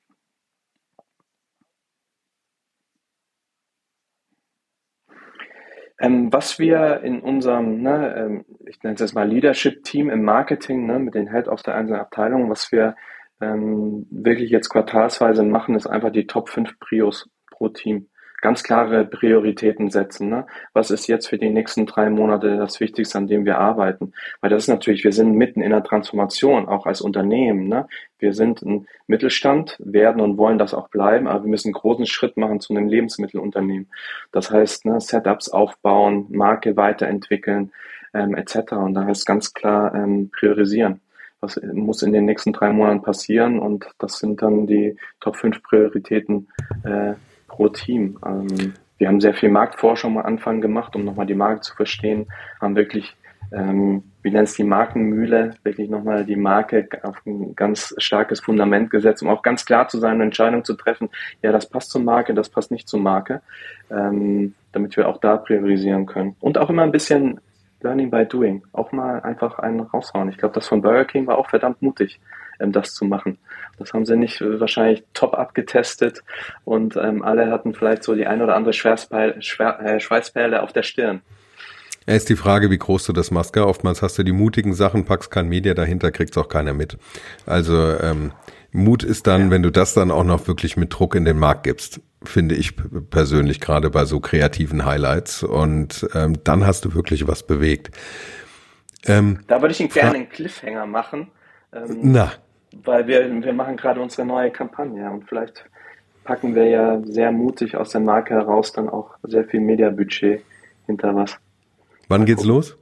Speaker 4: Ähm, was wir in unserem, ne, ähm, ich nenne es jetzt mal Leadership-Team im Marketing, ne, mit den Head of der einzelnen Abteilungen, was wir ähm, wirklich jetzt quartalsweise machen, ist einfach die Top fünf Prios pro Team. Ganz klare Prioritäten setzen. Ne? Was ist jetzt für die nächsten drei Monate das Wichtigste, an dem wir arbeiten? Weil das ist natürlich, wir sind mitten in der Transformation, auch als Unternehmen. Ne? Wir sind ein Mittelstand, werden und wollen das auch bleiben, aber wir müssen einen großen Schritt machen zu einem Lebensmittelunternehmen. Das heißt, ne, Setups aufbauen, Marke weiterentwickeln, ähm, et cetera. Und da heißt ganz klar ähm, priorisieren. Was muss in den nächsten drei Monaten passieren? Und das sind dann die Top fünf Prioritäten äh, pro Team. Ähm, wir haben sehr viel Marktforschung am Anfang gemacht, um nochmal die Marke zu verstehen, haben wirklich, ähm, wie nennt es die Markenmühle, wirklich nochmal die Marke auf ein ganz starkes Fundament gesetzt, um auch ganz klar zu sein und Entscheidungen zu treffen, ja, das passt zur Marke, das passt nicht zur Marke, ähm, damit wir auch da priorisieren können. Und auch immer ein bisschen Learning by Doing, auch mal einfach einen raushauen. Ich glaube, das von Burger King war auch verdammt mutig, ähm, das zu machen. Das haben sie nicht äh, wahrscheinlich top abgetestet und ähm, alle hatten vielleicht so die ein oder andere Schweißperle, Schwer, äh, Schweißperle auf der Stirn.
Speaker 3: Ja, ist die Frage, wie groß du das machst. Gell? Oftmals hast du die mutigen Sachen, packst kein Media dahinter, kriegt's auch keiner mit. Also ähm, Mut ist dann, ja. wenn du das dann auch noch wirklich mit Druck in den Markt gibst, finde ich persönlich, gerade bei so kreativen Highlights. Und ähm, dann hast du wirklich was bewegt.
Speaker 4: Ähm, da würde ich Ihnen gerne einen Cliffhanger machen. Ähm,
Speaker 3: na.
Speaker 4: Weil wir, wir machen gerade unsere neue Kampagne und vielleicht packen wir ja sehr mutig aus der Marke heraus dann auch sehr viel Mediabudget hinter was.
Speaker 3: Wann Mal geht's gucken. los?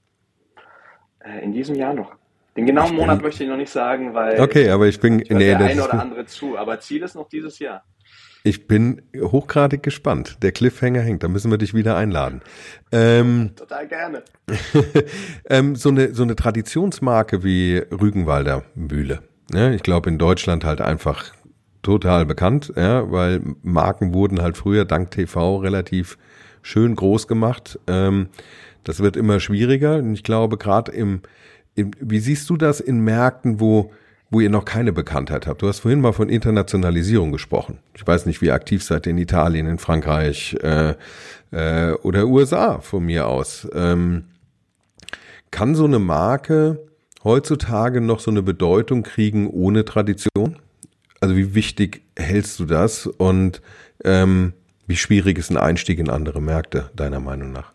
Speaker 4: Äh, in diesem Jahr noch. Den genauen bin, Monat möchte ich noch nicht sagen, weil
Speaker 3: okay, aber ich bin nee,
Speaker 4: der eine oder andere zu, aber Ziel ist noch dieses Jahr.
Speaker 3: Ich bin hochgradig gespannt. Der Cliffhanger hängt, da müssen wir dich wieder einladen. Ähm,
Speaker 4: Total gerne.
Speaker 3: ähm, so eine so eine Traditionsmarke wie Rügenwalder Mühle. Ja, ich glaube in Deutschland halt einfach total bekannt, ja, weil Marken wurden halt früher dank T V relativ schön groß gemacht. Ähm, das wird immer schwieriger. Und ich glaube gerade im, im, wie siehst du das in Märkten, wo wo ihr noch keine Bekanntheit habt? Du hast vorhin mal von Internationalisierung gesprochen. Ich weiß nicht, wie aktiv seid ihr in Italien, in Frankreich äh, äh, oder U S A von mir aus. Ähm, kann so eine Marke heutzutage noch so eine Bedeutung kriegen ohne Tradition? Also wie wichtig hältst du das und ähm, wie schwierig ist ein Einstieg in andere Märkte, deiner Meinung nach?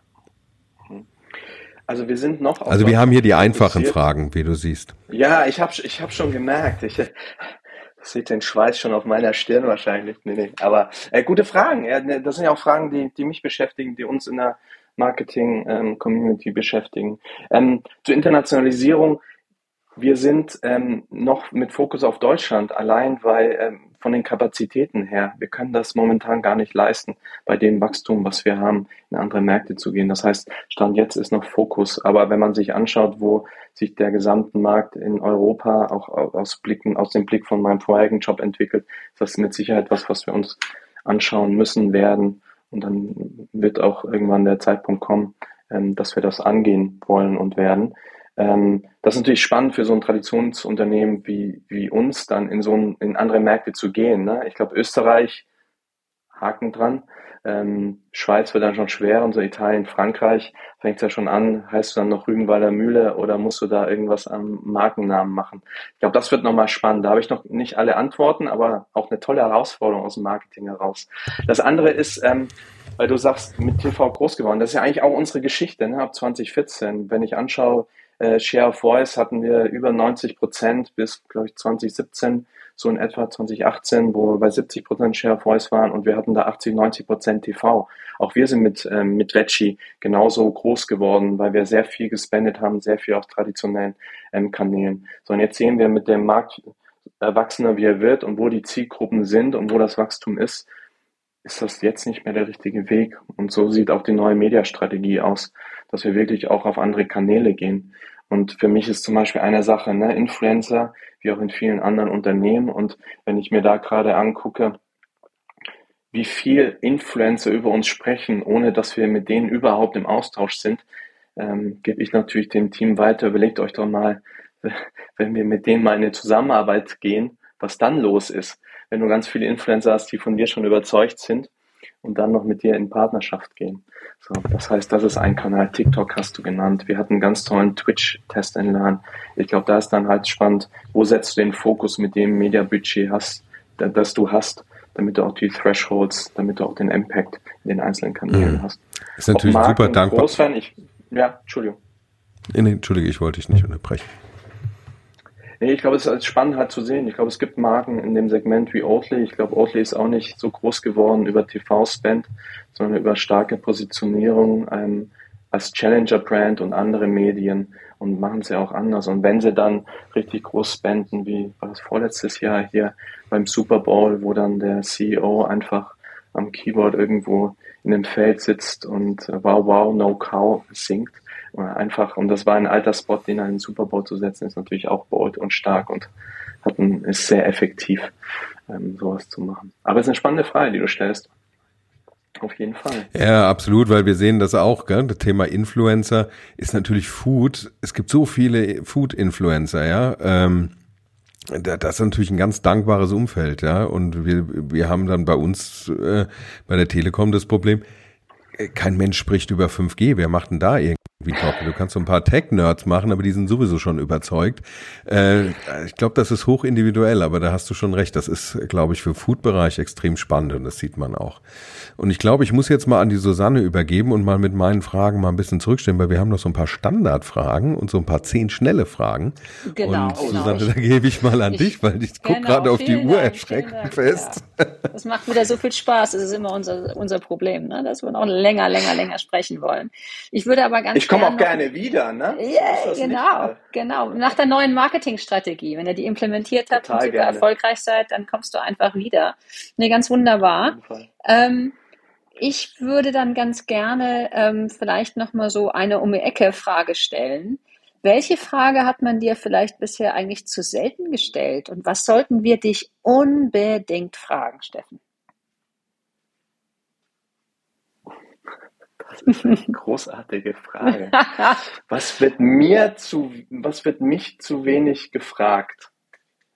Speaker 4: Also wir sind noch auf
Speaker 3: Also wir haben hier die einfachen
Speaker 4: fokussiert.
Speaker 3: Fragen, wie du siehst.
Speaker 4: Ja, ich habe ich hab schon gemerkt. Ich, ich sehe den Schweiß schon auf meiner Stirn wahrscheinlich. Nee, nee. Aber äh, gute Fragen. Ja, das sind ja auch Fragen, die, die mich beschäftigen, die uns in der Marketing-Community ähm, beschäftigen. Ähm, zur Internationalisierung. Wir sind ähm, noch mit Fokus auf Deutschland, allein weil ähm, von den Kapazitäten her, wir können das momentan gar nicht leisten, bei dem Wachstum, was wir haben, in andere Märkte zu gehen. Das heißt, Stand jetzt ist noch Fokus. Aber wenn man sich anschaut, wo sich der gesamte Markt in Europa auch aus Blicken, aus dem Blick von meinem vorherigen Job entwickelt, ist das mit Sicherheit was, was wir uns anschauen müssen werden. Und dann wird auch irgendwann der Zeitpunkt kommen, ähm, dass wir das angehen wollen und werden. Ähm, das ist natürlich spannend für so ein Traditionsunternehmen wie, wie uns, dann in so ein, in andere Märkte zu gehen. Ne? Ich glaube, Österreich, Haken dran. Ähm, Schweiz wird dann schon schwer und so Italien, Frankreich fängt es ja schon an. Heißt du dann noch Rügenwalder Mühle oder musst du da irgendwas am Markennamen machen? Ich glaube, das wird nochmal spannend. Da habe ich noch nicht alle Antworten, aber auch eine tolle Herausforderung aus dem Marketing heraus. Das andere ist, ähm, weil du sagst, mit T V groß geworden. Das ist ja eigentlich auch unsere Geschichte, ne? Ab zwanzig vierzehn. Wenn ich anschaue, äh, Share of Voice hatten wir über neunzig Prozent bis, glaube ich, zwanzig siebzehn, so in etwa zwanzig achtzehn, wo wir bei siebzig Prozent Share of Voice waren und wir hatten da achtzig, neunzig Prozent T V. Auch wir sind mit, ähm, mit Veggie genauso groß geworden, weil wir sehr viel gespendet haben, sehr viel auf traditionellen ähm, Kanälen. So, und jetzt sehen wir mit dem Markt erwachsener, wie er wird und wo die Zielgruppen sind und wo das Wachstum ist, ist das jetzt nicht mehr der richtige Weg. Und so sieht auch die neue Mediastrategie aus, dass wir wirklich auch auf andere Kanäle gehen. Und für mich ist zum Beispiel eine Sache, ne, Influencer, wie auch in vielen anderen Unternehmen. Und wenn ich mir da gerade angucke, wie viel Influencer über uns sprechen, ohne dass wir mit denen überhaupt im Austausch sind, ähm, gebe ich natürlich dem Team weiter. Überlegt euch doch mal, wenn wir mit denen mal in eine Zusammenarbeit gehen, was dann los ist. Wenn du ganz viele Influencer hast, die von dir schon überzeugt sind und dann noch mit dir in Partnerschaft gehen. So, das heißt, das ist ein Kanal. TikTok hast du genannt. Wir hatten einen ganz tollen Twitch-Test and Learn. Ich glaube, da ist dann halt spannend, wo setzt du den Fokus mit dem Media-Budget hast, das du hast, damit du auch die Thresholds, damit du auch den Impact in den einzelnen Kanälen mhm. hast.
Speaker 3: Ist natürlich super dankbar.
Speaker 4: Großfan, ich, ja, Entschuldigung.
Speaker 3: Nee, Entschuldige, ich wollte dich nicht unterbrechen.
Speaker 4: Nee, ich glaube, es ist spannend halt zu sehen. Ich glaube, es gibt Marken in dem Segment wie Oatly. Ich glaube, Oatly ist auch nicht so groß geworden über T V-Spend, sondern über starke Positionierung ähm, als Challenger-Brand und andere Medien und machen es ja auch anders. Und wenn sie dann richtig groß spenden, wie war das vorletztes Jahr hier beim Super Bowl, wo dann der C E O einfach am Keyboard irgendwo in dem Feld sitzt und äh, Wow, wow, no cow singt. Einfach, und das war ein alter Spot, den in den Super Bowl zu setzen, ist natürlich auch bold und stark und hat ein, ist sehr effektiv, ähm, sowas zu machen. Aber es ist eine spannende Frage, die du stellst. Auf jeden Fall.
Speaker 3: Ja, absolut, weil wir sehen das auch, gell? Das Thema Influencer ist natürlich Food. Es gibt so viele Food-Influencer, ja. Ähm, das ist natürlich ein ganz dankbares Umfeld, ja. Und wir, wir haben dann bei uns, äh, bei der Telekom das Problem, kein Mensch spricht über fünf G. Wer macht denn da irgendwie Talk? Du kannst so ein paar Tech-Nerds machen, aber die sind sowieso schon überzeugt. Äh, ich glaube, das ist hochindividuell, aber da hast du schon recht. Das ist, glaube ich, für Food-Bereich extrem spannend und das sieht man auch. Und ich glaube, ich muss jetzt mal an die Susanne übergeben und mal mit meinen Fragen mal ein bisschen zurückstellen, weil wir haben noch so ein paar Standardfragen und so ein paar zehn schnelle Fragen.
Speaker 2: Genau.
Speaker 3: Und
Speaker 2: genau.
Speaker 3: Susanne, da gebe ich mal an ich, dich, weil ich gucke genau, gerade auf die Uhr erschreckend fest.
Speaker 2: Ja. Das macht wieder so viel Spaß. Das ist immer unser, unser Problem, ne? Dass wir noch länger, länger, länger sprechen wollen. Ich würde aber ganz
Speaker 4: Ich komme auch gerne wieder, ne?
Speaker 2: Ja, yeah, genau, nicht, genau. Nach der neuen Marketingstrategie, wenn ihr die implementiert habt und super erfolgreich seid, dann kommst du einfach wieder. Nee, ganz wunderbar. Ähm, ich würde dann ganz gerne ähm, vielleicht nochmal so eine Um-die-Ecke-Frage stellen. Welche Frage hat man dir vielleicht bisher eigentlich zu selten gestellt? Und was sollten wir dich unbedingt fragen, Steffen?
Speaker 4: Großartige Frage. Was wird mir zu, was wird mich zu wenig gefragt?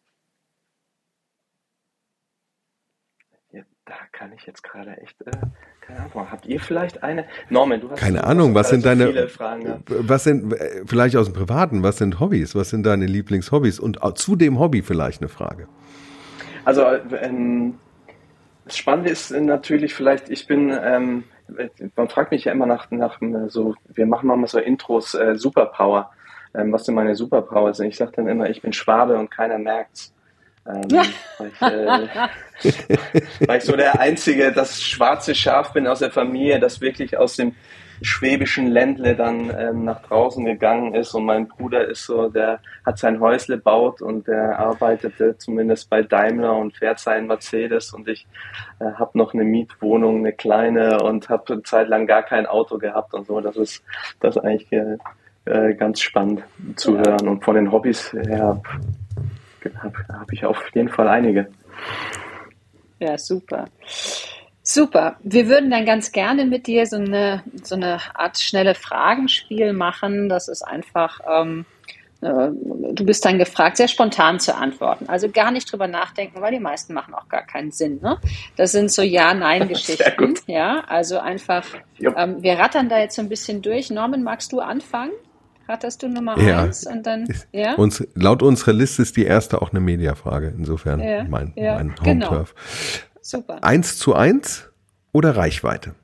Speaker 4: Da kann ich jetzt gerade echt äh, keine Ahnung. Habt ihr vielleicht eine? Norman, du hast
Speaker 3: keine
Speaker 4: du
Speaker 3: Ahnung,
Speaker 4: hast
Speaker 3: was sind
Speaker 4: so
Speaker 3: deine,
Speaker 4: viele Fragen gehabt.
Speaker 3: was sind, vielleicht aus dem Privaten, was sind Hobbys, was sind deine Lieblingshobbys und zu dem Hobby vielleicht eine Frage.
Speaker 4: Also ähm, das Spannende ist natürlich vielleicht, ich bin, ähm, man fragt mich ja immer nach, nach so, wir machen manchmal so Intros, äh, Superpower, ähm, was denn meine Superpower sind. Ich sage dann immer, ich bin Schwabe und keiner merkt's. Ähm, weil, ich, äh, weil ich so der einzige, das schwarze Schaf bin aus der Familie, das wirklich aus dem schwäbischen Ländle dann ähm, nach draußen gegangen ist, und mein Bruder ist so, der hat sein Häusle baut und der arbeitete zumindest bei Daimler und fährt seinen Mercedes, und ich äh, habe noch eine Mietwohnung, eine kleine, und habe eine Zeit lang gar kein Auto gehabt und so. Das ist das ist eigentlich äh, äh, ganz spannend zu hören, und von den Hobbys her habe hab ich auf jeden Fall einige.
Speaker 2: Ja, super. Super. Wir würden dann ganz gerne mit dir so eine, so eine Art schnelle Fragenspiel machen. Das ist einfach, ähm, äh, du bist dann gefragt, sehr spontan zu antworten. Also gar nicht drüber nachdenken, weil die meisten machen auch gar keinen Sinn. Ne? Das sind so Ja-Nein-Geschichten. Ja, also einfach, ähm, wir rattern da jetzt so ein bisschen durch. Norman, magst du anfangen? Hattest du Nummer
Speaker 3: ja.
Speaker 2: eins und dann, ja?
Speaker 3: Uns, laut unserer Liste ist die erste auch eine Mediafrage, insofern
Speaker 2: ja,
Speaker 3: mein,
Speaker 2: ja,
Speaker 3: mein
Speaker 2: genau.
Speaker 3: Home-Turf.
Speaker 2: Super.
Speaker 3: Eins zu eins oder Reichweite?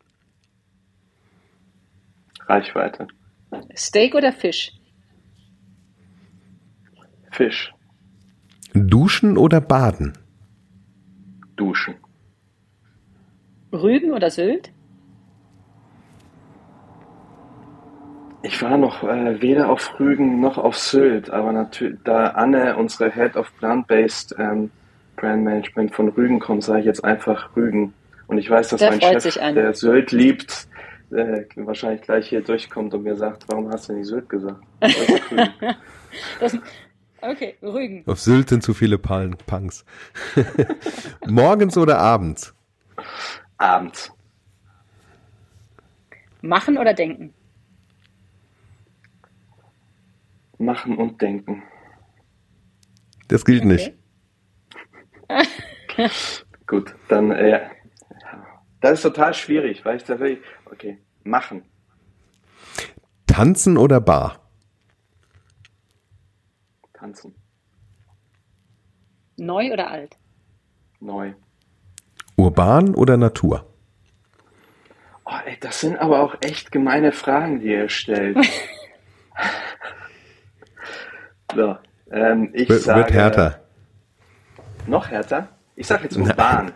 Speaker 4: Reichweite.
Speaker 2: Steak oder Fisch?
Speaker 4: Fisch.
Speaker 3: Duschen oder Baden?
Speaker 4: Duschen.
Speaker 2: Rügen oder Sylt?
Speaker 4: Ich war noch äh, weder auf Rügen noch auf Sylt, aber natürlich, da Anne, unsere Head of Plant-Based ähm, Brand Management von Rügen kommt, sage ich jetzt einfach Rügen. Und ich weiß, dass
Speaker 2: Der
Speaker 4: mein
Speaker 2: freut
Speaker 4: Chef,
Speaker 2: sich an.
Speaker 4: der Sylt liebt, äh, wahrscheinlich gleich hier durchkommt und mir sagt, warum hast du nicht Sylt gesagt? Rügen.
Speaker 2: Das, okay, Rügen.
Speaker 3: Auf Sylt sind zu viele Pallen, Punks. Morgens oder abends?
Speaker 4: Abends.
Speaker 2: Machen oder denken?
Speaker 4: Machen und denken.
Speaker 3: Das gilt nicht.
Speaker 4: Gut, dann, äh, das ist total schwierig, weil ich da will, okay, machen.
Speaker 3: Tanzen oder Bar?
Speaker 4: Tanzen.
Speaker 2: Neu oder alt?
Speaker 4: Neu.
Speaker 3: Urban oder Natur?
Speaker 4: Oh, ey, das sind aber auch echt gemeine Fragen, die ihr stellt. So, ähm, ich
Speaker 3: W-
Speaker 4: sage...
Speaker 3: Wird härter.
Speaker 4: Noch härter? Ich sage jetzt urban.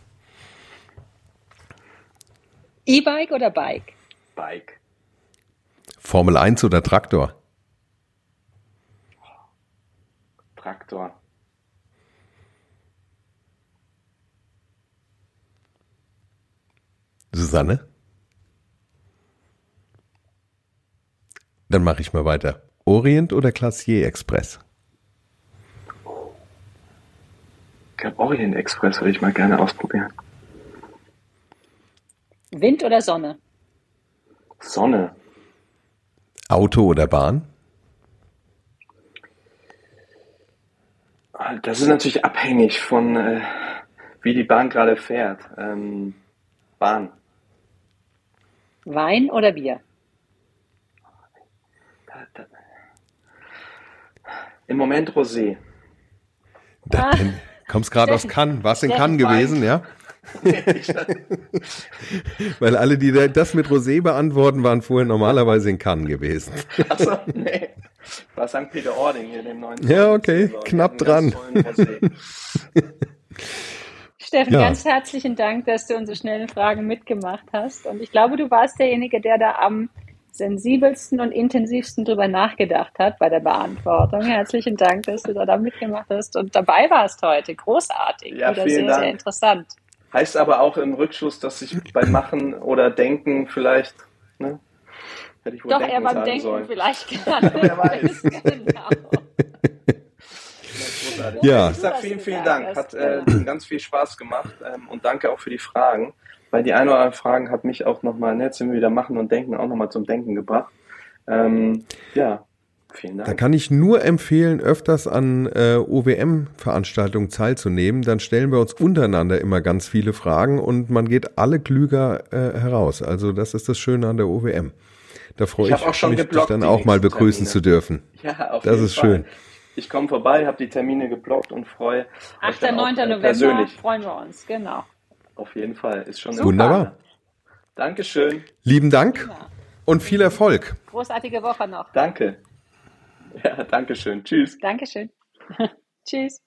Speaker 2: E-Bike oder Bike?
Speaker 4: Bike.
Speaker 3: Formel eins oder Traktor?
Speaker 4: Traktor.
Speaker 3: Susanne? Dann mache ich mal weiter. Orient oder Glacier Express?
Speaker 4: Ich glaube, Orient Express würde ich mal gerne ausprobieren.
Speaker 2: Wind oder Sonne?
Speaker 4: Sonne.
Speaker 3: Auto oder Bahn?
Speaker 4: Das ist natürlich abhängig von, äh, wie die Bahn gerade fährt. Ähm, Bahn.
Speaker 2: Wein oder Bier?
Speaker 4: Da, da. Im Moment Rosé.
Speaker 3: Da
Speaker 2: Ah.
Speaker 3: kommst gerade aus Cannes. Warst in Cannes gewesen, ja? Weil alle, die das mit Rosé beantworten, waren vorher normalerweise in Cannes gewesen.
Speaker 4: Achso, nee. War Sankt Peter-Ording hier, dem neuen.
Speaker 3: Ja, okay, knapp dran.
Speaker 2: Steffen,
Speaker 3: Ja.
Speaker 2: ganz herzlichen Dank, dass du unsere schnellen Fragen mitgemacht hast. Und ich glaube, du warst derjenige, der da am sensibelsten und intensivsten drüber nachgedacht hat bei der Beantwortung. Herzlichen Dank, dass du da, da mitgemacht hast und dabei warst heute. Großartig.
Speaker 4: Ja,
Speaker 2: Wieder
Speaker 4: vielen
Speaker 2: sehr,
Speaker 4: Dank.
Speaker 2: sehr interessant.
Speaker 4: Heißt aber auch im Rückschluss, dass ich beim Machen oder Denken vielleicht, ne? Hätte ich wohl
Speaker 2: Doch,
Speaker 4: denken
Speaker 2: eher beim
Speaker 4: sagen
Speaker 2: Denken
Speaker 4: sollen.
Speaker 2: vielleicht gerade.
Speaker 4: Wer weiß.
Speaker 2: Genau.
Speaker 3: Ja.
Speaker 4: Ich sag vielen, vielen
Speaker 2: gesagt
Speaker 4: Dank.
Speaker 2: hast,
Speaker 4: Hat äh,
Speaker 2: genau.
Speaker 4: ganz viel Spaß gemacht ähm, und danke auch für die Fragen. Weil die ein oder anderen Fragen hat mich auch nochmal, ne, jetzt sind wir wieder Machen und Denken, auch nochmal zum Denken gebracht. Ähm, ja. Vielen Dank.
Speaker 3: Da kann ich nur empfehlen, öfters an äh, O W M-Veranstaltungen teilzunehmen. Dann stellen wir uns untereinander immer ganz viele Fragen und man geht alle klüger äh, heraus. Also das ist das Schöne an der O W M. Da freue ich, ich mich, dich dann auch mal begrüßen
Speaker 4: Termine.
Speaker 3: zu dürfen.
Speaker 4: Ja, auf
Speaker 3: das
Speaker 4: jeden
Speaker 3: ist
Speaker 4: Fall.
Speaker 3: schön.
Speaker 4: Ich komme vorbei, habe die Termine geblockt und freue
Speaker 2: achter
Speaker 4: mich
Speaker 2: neunter November
Speaker 4: persönlich.
Speaker 2: freuen wir uns, genau.
Speaker 4: Auf jeden Fall, ist schon
Speaker 3: Super. Wunderbar.
Speaker 4: Dankeschön.
Speaker 3: Lieben Dank
Speaker 2: Genau.
Speaker 3: und viel Erfolg.
Speaker 2: Großartige Woche noch.
Speaker 4: Danke. Ja, danke schön. Tschüss.
Speaker 2: Dankeschön. Tschüss.